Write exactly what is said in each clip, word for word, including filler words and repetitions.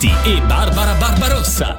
Giannetti e Barbara Barbarossa.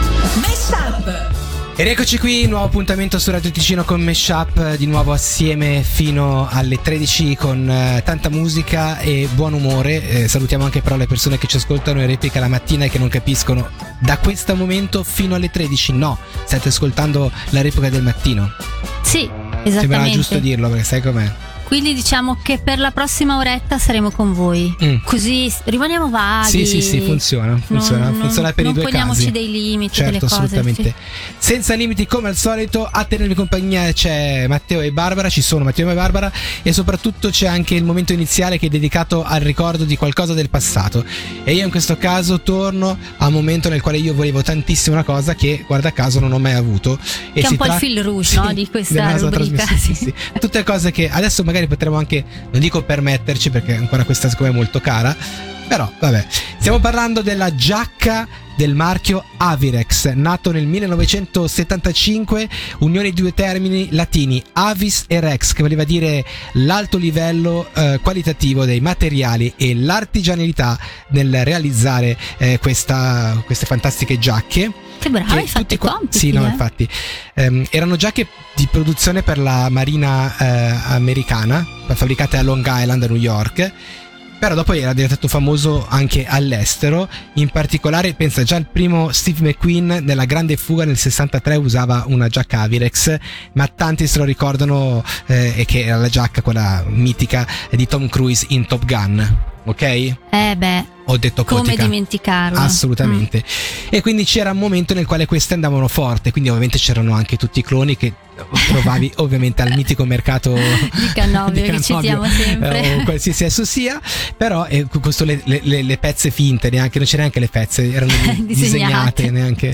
Mashup. Ed eccoci qui, nuovo appuntamento su Radio Ticino con Mashup, di nuovo assieme fino alle tredici con eh, tanta musica e buon umore. Eh, salutiamo anche però le persone che ci ascoltano in replica la mattina e che non capiscono da questo momento fino alle tredici. No, state ascoltando la replica del mattino. Sì, esattamente. Sembra giusto dirlo perché sai com'è. Quindi diciamo che per la prossima oretta saremo con voi. Mm. Così rimaniamo vaghi. Sì, sì, sì, funziona. Funziona, non, funziona non, per non i due casi. Non poniamoci dei limiti, certo, delle cose. Assolutamente. Sì. Senza limiti come al solito, a tenervi compagnia c'è Matteo e Barbara, ci sono Matteo e Barbara e soprattutto c'è anche il momento iniziale che è dedicato al ricordo di qualcosa del passato. E io in questo caso torno a un momento nel quale io volevo tantissimo una cosa che guarda caso non ho mai avuto. Che e è un po' tra... il fil rouge, sì, no, di questa rubrica. Sì, sì, sì. Tutte cose che adesso magari potremo anche, non dico permetterci perché ancora questa secondo me è molto cara, però vabbè. Stiamo parlando della giacca del marchio Avirex, nato nel millenovecentosettantacinque, unione di due termini latini, avis e rex, che voleva dire l'alto livello eh, qualitativo dei materiali e l'artigianalità nel realizzare eh, questa, queste fantastiche giacche. Che bravo, hai fatto i compiti. Sì, no, eh? infatti ehm, erano giacche di produzione per la marina eh, americana, fabbricate a Long Island, a New York. Però dopo era diventato famoso anche all'estero. In particolare, pensa, già il primo Steve McQueen nella Grande Fuga nel sessantatré usava una giacca Avirex, ma tanti se lo ricordano eh, e che era la giacca, quella mitica di Tom Cruise in Top Gun. Ok? Eh beh, ho detto come cotica. dimenticarlo. Assolutamente. Mm. E quindi c'era un momento nel quale queste andavano forte, quindi ovviamente c'erano anche tutti i cloni che trovavi ovviamente al mitico mercato di Cannobio, che citiamo sempre, eh, o qualsiasi esso sia. Però eh, questo le, le, le pezze finte, neanche non c'erano neanche le pezze, erano disegnate, disegnate neanche.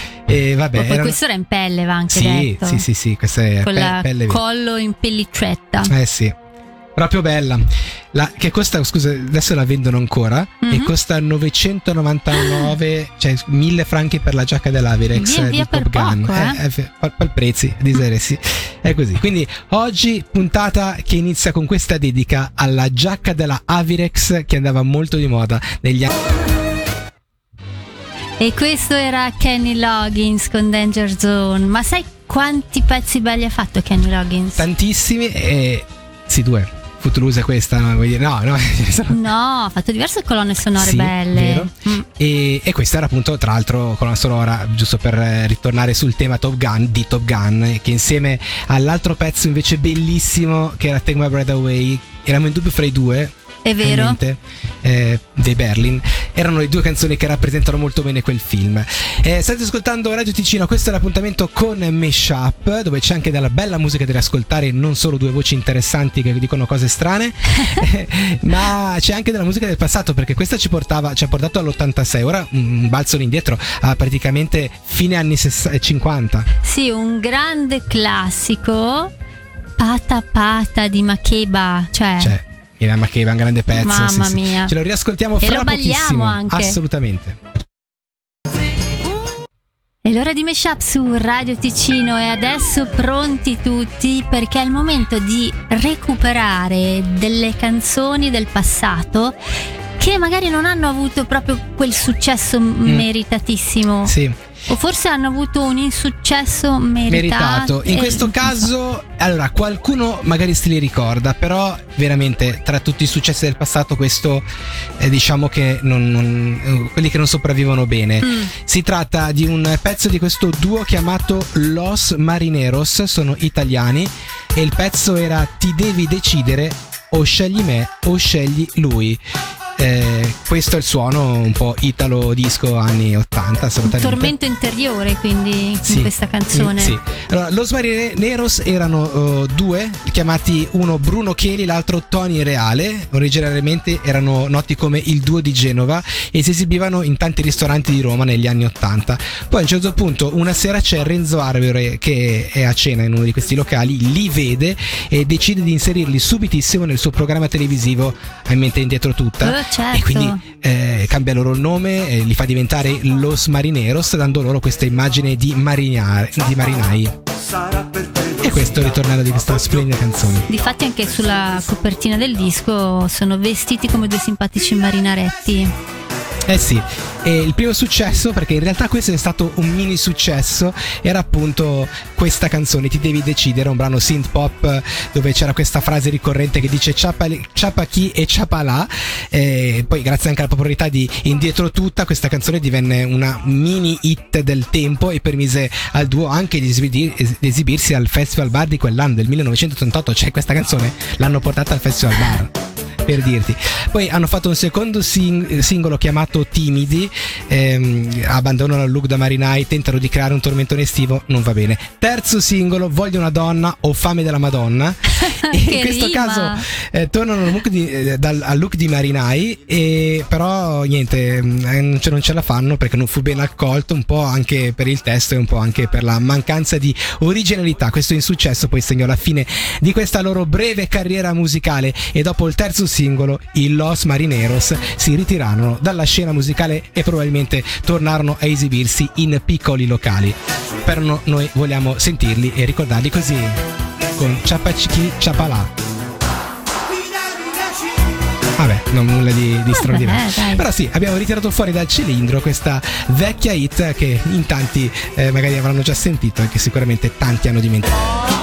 E vabbè, poi erano... questo era in pelle, va anche sì, detto. sì, sì, sì, questa è con pe- la pelle collo in pellicetta. Eh sì. Proprio bella, la, che costa, scusa, adesso la vendono ancora, mm-hmm. e costa novecentonovantanove, cioè mille franchi per la giacca dell'Avirex via, via di Top Gun. Poco, eh? Eh, eh, per, per prezzi, di serie, sì. È così. Quindi oggi puntata che inizia con questa dedica alla giacca della Avirex che andava molto di moda negli anni. E questo era Kenny Loggins con Danger Zone. Ma sai quanti pezzi belli ha fatto Kenny Loggins? Tantissimi, e sì, due. Footloose è questa, no? Vuoi dire? No, no. No, ha fatto diverse colonne sonore sì, belle. Vero. Mm. E, e questa era appunto, tra l'altro, colonna sonora, giusto per ritornare sul tema Top Gun, di Top Gun, che insieme all'altro pezzo invece bellissimo che era Take My Breath Away, eravamo in dubbio fra i due. È vero, eh, dei Berlin, erano le due canzoni che rappresentano molto bene quel film. Eh, state ascoltando Radio Ticino, questo è l'appuntamento con Mashup, dove c'è anche della bella musica da riascoltare, non solo due voci interessanti che dicono cose strane, eh, ma c'è anche della musica del passato, perché questa ci portava, ci ha portato all'ottantasei, ora un balzo indietro a praticamente fine anni cinquanta. Sì, un grande classico, Pata Pata di Makeba, cioè, cioè ma che è un grande pezzo. Mamma sì, mia. Sì. Ce lo riascoltiamo e fra lo pochissimo anche. Assolutamente. È l'ora di Mashup su Radio Ticino e adesso pronti tutti, perché è il momento di recuperare delle canzoni del passato che magari non hanno avuto proprio quel successo mm. meritatissimo. Sì. O forse hanno avuto un insuccesso meritato. meritato. In questo caso, allora, qualcuno magari se li ricorda, però veramente tra tutti i successi del passato questo eh, diciamo che non, non, quelli che non sopravvivono bene. Mm. Si tratta di un pezzo di questo duo chiamato Los Marineros, sono italiani, e il pezzo era Ti devi decidere, o scegli me o scegli lui. Eh, questo è il suono un po' italo disco anni ottanta, assolutamente. Un tormento interiore, quindi, sì, in questa canzone. Sì. Allora, Los Marineros erano uh, due, chiamati uno Bruno Cheli, l'altro Tony Reale. Originariamente erano noti come il duo di Genova e si esibivano in tanti ristoranti di Roma negli anni ottanta. Poi a un certo punto una sera c'è Renzo Arbore che è a cena in uno di questi locali, li vede e decide di inserirli subitissimo nel suo programma televisivo A mente indietro tutta. Uh. Certo. E quindi eh, cambia loro il nome e li fa diventare Los Marineros, dando loro questa immagine di, marinare, di marinai. E questo è il ritornello di questa splendida canzone. Difatti anche sulla copertina del disco sono vestiti come due simpatici marinaretti. Eh sì, e il primo successo, perché in realtà questo è stato un mini successo, era appunto questa canzone, Ti devi decidere, un brano synth pop dove c'era questa frase ricorrente che dice ciapa, ciapa chi e ciapa là, e poi grazie anche alla popolarità di Indietro Tutta questa canzone divenne una mini hit del tempo e permise al duo anche di, esibir- di esibirsi al Festival Bar di quell'anno, del millenovecentottantotto, cioè questa canzone l'hanno portata al Festival Bar, per dirti. Poi hanno fatto un secondo sing- singolo chiamato Timidi, ehm, abbandonano il look da marinai, tentano di creare un tormentone estivo, non va bene. Terzo singolo, Voglio una donna, Ho fame della Madonna. E in questo rima. caso eh, tornano al look, di, eh, dal, al look di marinai, e però niente, eh, non, ce, non ce la fanno perché non fu ben accolto, un po' anche per il testo e un po' anche per la mancanza di originalità. Questo insuccesso poi segnò la fine di questa loro breve carriera musicale, e dopo il terzo singolo i Los Marineros si ritirarono dalla scena musicale e probabilmente tornarono a esibirsi in piccoli locali. Però no, noi vogliamo sentirli e ricordarli così, con Ciapacichi Ciapalà. Vabbè, non nulla di, di straordinario. Dai. Però sì, abbiamo ritirato fuori dal cilindro questa vecchia hit che in tanti eh, magari avranno già sentito e che sicuramente tanti hanno dimenticato.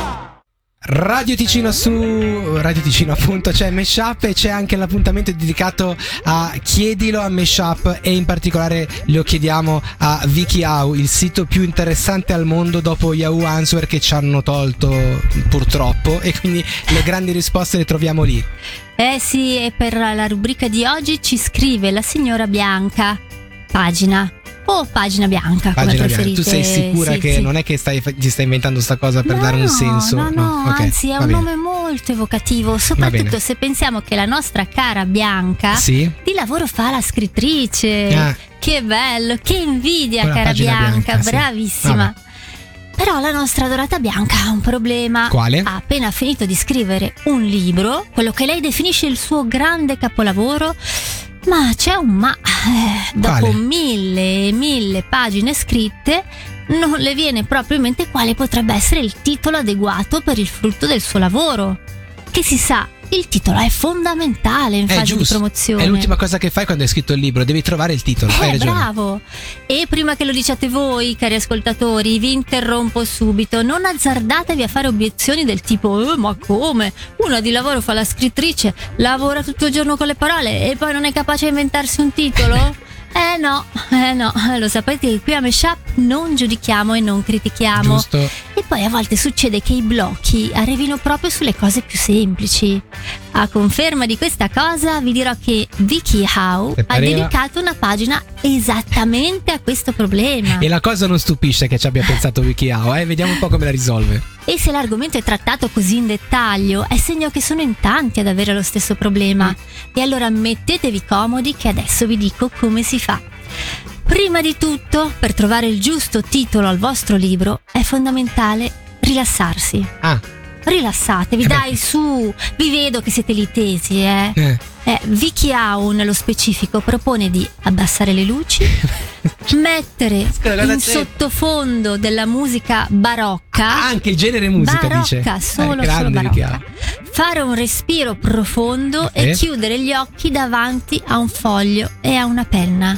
Radio Ticino, su Radio Ticino appunto c'è Meshup, e c'è anche l'appuntamento dedicato a Chiedilo a Meshup, e in particolare lo chiediamo a WikiHow, il sito più interessante al mondo dopo Yahoo Answer che ci hanno tolto purtroppo, e quindi le grandi risposte le troviamo lì. Eh sì, e per la rubrica di oggi ci scrive la signora Bianca, pagina o pagina bianca, come Pagina bianca. preferite. Tu sei sicura Sì, che sì. non è che stai, ti stai inventando sta cosa per no, dare un senso? No, no, Ok, anzi è va un bene. nome molto evocativo, bene. soprattutto se pensiamo che la nostra cara Bianca Sì? di lavoro fa la scrittrice. Ah. Che bello, che invidia, Quella cara pagina Bianca, bianca, sì. bravissima. Vabbè. Però la nostra adorata Bianca ha un problema. Quale? Ha appena finito di scrivere un libro, quello che lei definisce il suo grande capolavoro, ma c'è un ma. Eh, dopo Quale? mille e mille pagine scritte non le viene proprio in mente quale potrebbe essere il titolo adeguato per il frutto del suo lavoro. Che si sa, il titolo è fondamentale in È fase di giusto, promozione. è l'ultima cosa che fai quando hai scritto il libro, devi trovare il titolo. Hai Eh, ragione. bravo. E prima che lo diciate voi, cari ascoltatori, vi interrompo subito. Non azzardatevi a fare obiezioni del tipo: eh, ma come? Una di lavoro fa la scrittrice, lavora tutto il giorno con le parole e poi non è capace di inventarsi un titolo? Eh no, eh no, lo sapete che qui a Meshup non giudichiamo e non critichiamo. Giusto. E poi a volte succede che i blocchi arrivino proprio sulle cose più semplici. A conferma di questa cosa vi dirò che WikiHow Che ha pareva- dedicato una pagina esattamente a questo problema. E la cosa non stupisce che ci abbia pensato WikiHow, eh? Vediamo un po' come la risolve. E se l'argomento è trattato così in dettaglio, è segno che sono in tanti ad avere lo stesso problema. E allora mettetevi comodi che adesso vi dico come si fa. Prima di tutto, per trovare il giusto titolo al vostro libro, è fondamentale rilassarsi. Ah, Rilassatevi, Eh beh. dai, su, vi vedo che siete lì tesi, eh. eh. Eh, WikiHow nello specifico propone di abbassare le luci, mettere Scusa, cosa in c'è? sottofondo della musica barocca. Anche il genere musica barocca, dice. solo, Eh, solo grande barocca. WikiHow. Fare un respiro profondo Ok. e chiudere gli occhi davanti a un foglio e a una penna.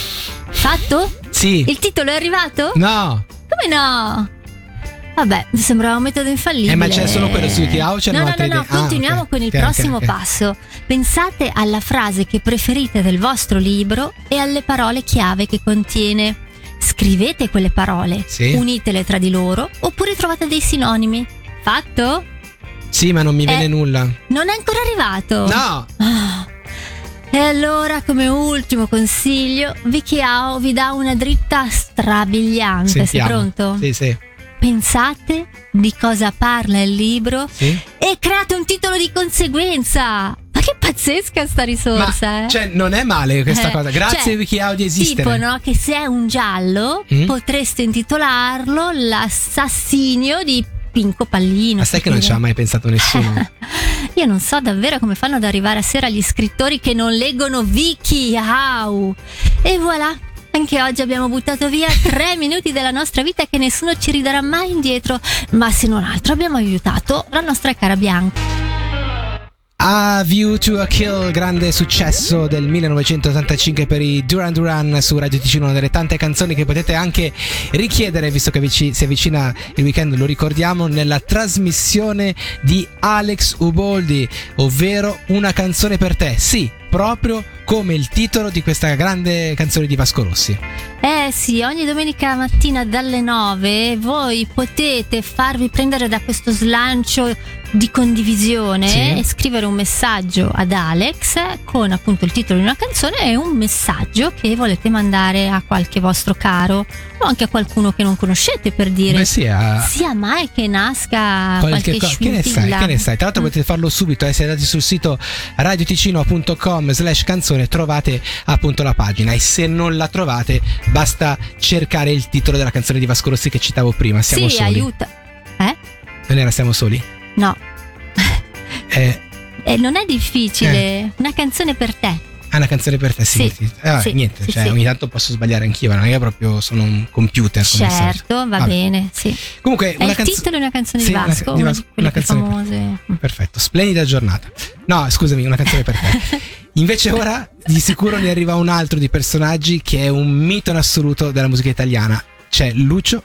Fatto? Sì. Il titolo è arrivato? No. Come no? Vabbè, mi sembrava un metodo infallibile. Eh, ma c'è solo quello su WikiHow, c'erano No, no, altre no, no, idee? Ah, continuiamo ok. con il Ok, ok, prossimo ok. passo. Pensate alla frase che preferite del vostro libro e alle parole chiave che contiene. Scrivete quelle parole, Sì. unitele tra di loro oppure trovate dei sinonimi. Fatto? Sì, ma non mi viene Eh. nulla. Non è ancora arrivato? No. Ah. E allora, come ultimo consiglio, WikiHow vi dà una dritta strabiliante. Sei Sentiamo. pronto? Sì, sì. Pensate di cosa parla il libro Sì. e create un titolo di conseguenza. Ma che pazzesca sta risorsa, Ma eh? cioè, non è male questa Eh, cosa. Grazie cioè, WikiHow di esistere. Tipo, no, che se è un giallo Mm? potreste intitolarlo L'assassinio di Pinco Pallino. Ma sai che non ci ha mai pensato nessuno? Io non so davvero come fanno ad arrivare a sera gli scrittori che non leggono WikiHow. E voilà, anche oggi abbiamo buttato via tre minuti della nostra vita che nessuno ci ridarà mai indietro. Ma se non altro abbiamo aiutato la nostra cara Bianca. A View to a Kill, grande successo del millenovecentottantacinque per i Duran Duran su Radio Ticino, una delle tante canzoni che potete anche richiedere, visto che vici- si avvicina il weekend, lo ricordiamo, nella trasmissione di Alex Uboldi, ovvero Una canzone per te. Sì, proprio come il titolo di questa grande canzone di Vasco Rossi. Eh sì, ogni domenica mattina dalle nove voi potete farvi prendere da questo slancio di condivisione, sì, e scrivere un messaggio ad Alex con appunto il titolo di una canzone e un messaggio che volete mandare a qualche vostro caro o anche a qualcuno che non conoscete, per dire: Beh, sì, a... sia mai che nasca qualche, qualche co- che ne sai, che ne sai. Tra l'altro mm. potete farlo subito, eh, se andate sul sito radioticino punto com slash canzone trovate appunto la pagina, e se non la trovate basta cercare il titolo della canzone di Vasco Rossi che citavo prima. Siamo sì, soli. aiuta. Eh? Non era Siamo soli? No. Eh, E non è difficile, Eh. una canzone per te. Ah, una canzone per te, sì. Sì, Eh, vabbè, sì, niente, sì, cioè, sì. ogni tanto posso sbagliare anch'io, non è che proprio sono un computer. come al solito. Certo, va Vabbè. bene, sì. Comunque, È una il canzo- titolo di una canzone Sì, di una- Vasco, di una Vasco, di quelle una più canzone per- famose. Perfetto, splendida giornata. No, scusami, una canzone per te. Invece ora di sicuro ne arriva un altro di personaggi che è un mito in assoluto della musica italiana. C'è Lucio.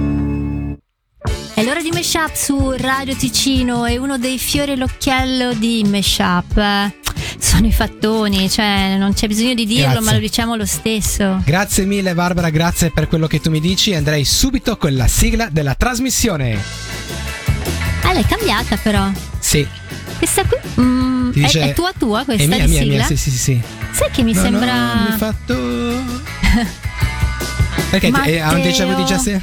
È l'ora di Mashup su Radio Ticino, e uno dei fiori all'occhiello di Mashup eh, sono i fattoni, cioè non c'è bisogno di dirlo, Grazie. ma lo diciamo lo stesso. Grazie mille Barbara, grazie per quello che tu mi dici. Andrei subito con la sigla della trasmissione. Ah, l'hai cambiata però. Sì, Questa qui mm, Ti dice- è, è tua tua questa è mia, di mia, sigla? mia, sì, sì, sì, sì. Sai che mi No, sembra no, mi hai fatto... Perché ti- Matteo. eh, ha un déjà vu di già se...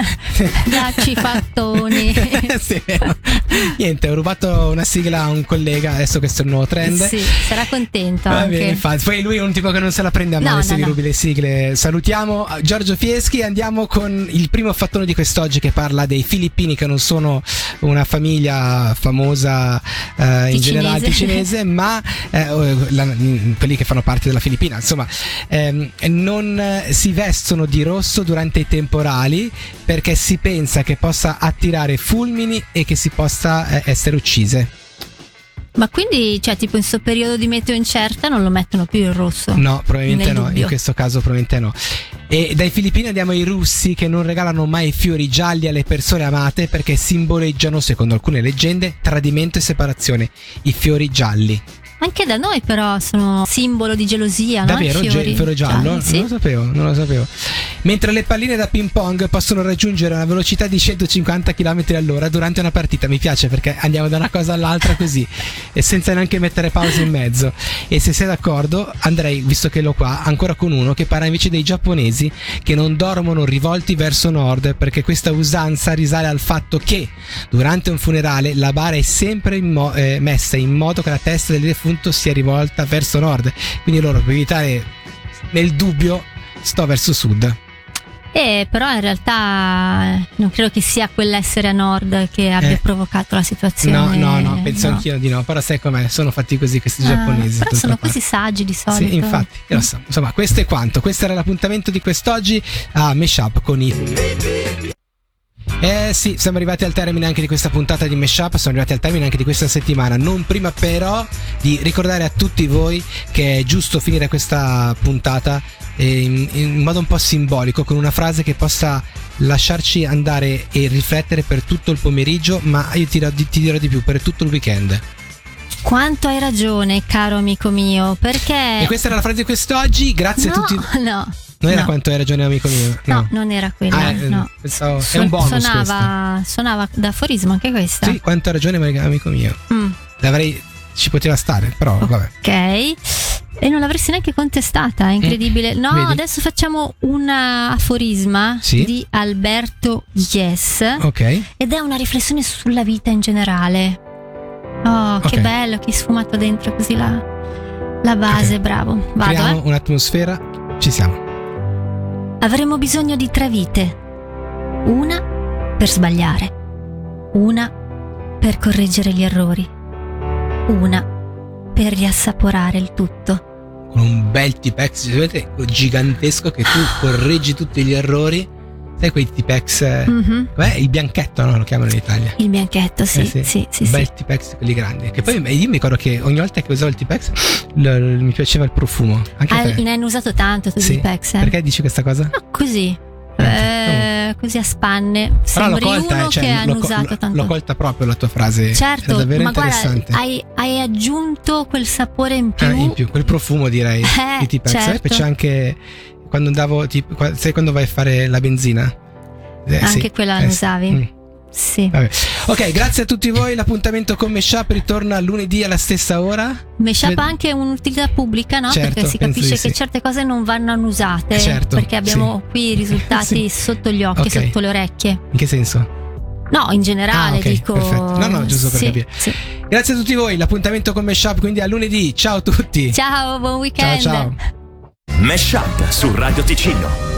Dacci fattoni. Sì, vero. Niente, ho rubato una sigla a un collega, adesso questo è il nuovo trend. Sì, sarà contento Va anche. bene, infatti. Poi lui è un tipo che non se la prende a male No, se no, gli no. rubi le sigle. Salutiamo Giorgio Fieschi e andiamo con il primo fattone di quest'oggi, che parla dei filippini, che non sono una famiglia famosa eh, in Ticinese. generale ticinese, ma eh, la- quelli che fanno parte della Filippina, insomma, ehm, non eh, si vestono di rosso durante i temporali perché si pensa che possa attirare fulmini e che si possa eh, essere uccise. Ma quindi, cioè, tipo in questo periodo di meteo incerta non lo mettono più il rosso? No, probabilmente Nel no, dubbio. in questo caso probabilmente no. E dai filippini andiamo ai russi, che non regalano mai fiori gialli alle persone amate perché simboleggiano, secondo alcune leggende, tradimento e separazione. I fiori gialli. Anche da noi però sono simbolo di gelosia, Davvero? no? I Ge- il fiore giallo? gialli, sì. Non lo sapevo, non lo sapevo. Mentre le palline da ping pong possono raggiungere una velocità di centocinquanta chilometri all'ora durante una partita. Mi piace perché andiamo da una cosa all'altra così e senza neanche mettere pause in mezzo. E se sei d'accordo andrei, visto che l'ho qua, ancora con uno che parla invece dei giapponesi che non dormono rivolti verso nord, perché questa usanza risale al fatto che durante un funerale la bara è sempre in mo- eh, messa in modo che la testa del defunto sia rivolta verso nord, quindi loro, per evitare nel dubbio, sto verso sud. Eh, però in realtà non credo che sia quell'essere a nord che abbia Eh. provocato la situazione. No, no, no, penso no. anch'io di no, però sai com'è, sono fatti così questi Ah, giapponesi. però d'altra sono parte. così saggi di solito. Sì, infatti, che lo so. Insomma, questo è quanto. Questo era l'appuntamento di quest'oggi a Mashup con i... Eh sì, siamo arrivati al termine anche di questa puntata di Mashup, siamo arrivati al termine anche di questa settimana, non prima però di ricordare a tutti voi che è giusto finire questa puntata eh, in, in modo un po' simbolico, con una frase che possa lasciarci andare e riflettere per tutto il pomeriggio, ma io ti, dirò- ti dirò di più, per tutto il weekend. Quanto hai ragione, caro amico mio, perché... E questa era la frase di quest'oggi, grazie no, a tutti. no. Non era no. quanto hai ragione amico mio. No, non era quella. Ah, eh, no. pensavo- è Suon- un bonus suonava, suonava da aforismo anche questa. Sì, quanto hai ragione amico mio. Mm, L'avrei, ci poteva stare, però vabbè. ok. E non l'avresti neanche contestata, è incredibile. No, Vedi? adesso facciamo un uh, aforisma Sì. di Alberto Yes. Ok. Ed è una riflessione sulla vita in generale. Oh, che Ok. bello, che hai sfumato dentro così la, la base, Ok. bravo. Vado, Creiamo eh. un'atmosfera, ci siamo. Avremo bisogno di tre vite. Una per sbagliare. Una per correggere gli errori. Una per riassaporare il tutto. Con un bel tipex, vedete, gigantesco, che tu correggi tutti gli errori sai quei Tipex, Mhm. com'è? Il bianchetto, no? Lo chiamano in Italia. Il bianchetto, sì, Eh sì, sì, sì. bel Tipex, quelli grandi. Che poi io mi ricordo che ogni volta che usavo il Tipex l- l- mi piaceva il profumo. Anche Ah, a te. ne hanno usato tanto tu Sì. di Tipex, eh? Perché dici questa cosa? No, così. Eh, Eh, così a spanne. Però l'ho Sembri colta, uno eh, cioè, che hanno l'ho, co- usato l'ho- tanto. l'ho colta proprio la tua frase. Certo, È davvero ma guarda, interessante. hai, hai aggiunto quel sapore in più. Ah, in più, quel profumo direi Eh, di Tipex. A me certo. piace anche quando andavo, tipo, qua- sai quando vai a fare la benzina? Eh, Anche sì. quella Eh, la sì. usavi? Mm. Sì. Vabbè. Ok, grazie a tutti voi. L'appuntamento con Meshup ritorna lunedì alla stessa ora. Meshup Ved- ha anche un'utilità pubblica, no? Certo, Perché si penso capisce di che sì. certe cose non vanno annusate. Eh, certo, Perché abbiamo sì. qui i risultati Sì. sotto gli occhi, Ok. sotto le orecchie. In che senso? No, in generale Ah, ok, dico. perfetto. No, no, giusto per Sì, capire. sì. Grazie a tutti voi. L'appuntamento con Meshup quindi a lunedì. Ciao a tutti. Ciao, buon weekend. Ciao, ciao. Mesh Up su Radio Ticino.